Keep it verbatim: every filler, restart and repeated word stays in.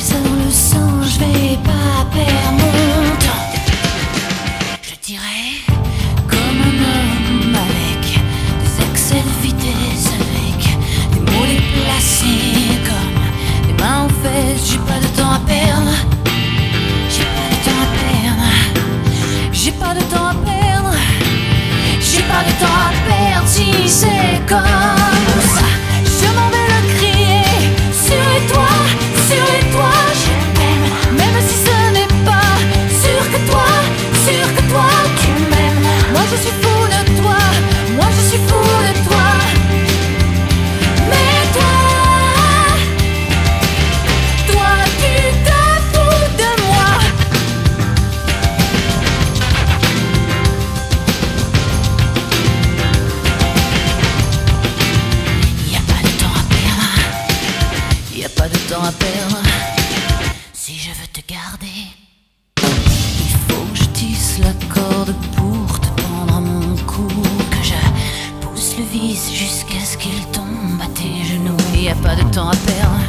ça dans le sang, je vais pas perdre mon temps. Je dirais comme un homme avec des excès de vitesse, avec des mots déplacés comme des mains aux fesses. J'ai pas de temps à perdre, j'ai pas de temps à perdre, j'ai pas de temps à perdre, j'ai pas de temps à perdre. Si c'est comme ça, je m'en vais le crier sur les toits, sur les toits. Je t'aime, même si ce n'est pas sûr que toi, sûr que toi tu m'aimes. Moi je suis fou de toi, moi je suis fou de toi. Mais toi, toi tu te fous de moi. Y a pas de temps à perdre, y a pas de temps à perdre. Si je veux te garder, il faut que je tisse la corde pour te prendre à mon cou, que je pousse le vis jusqu'à ce qu'il tombe à tes genoux. Y a pas de temps à perdre,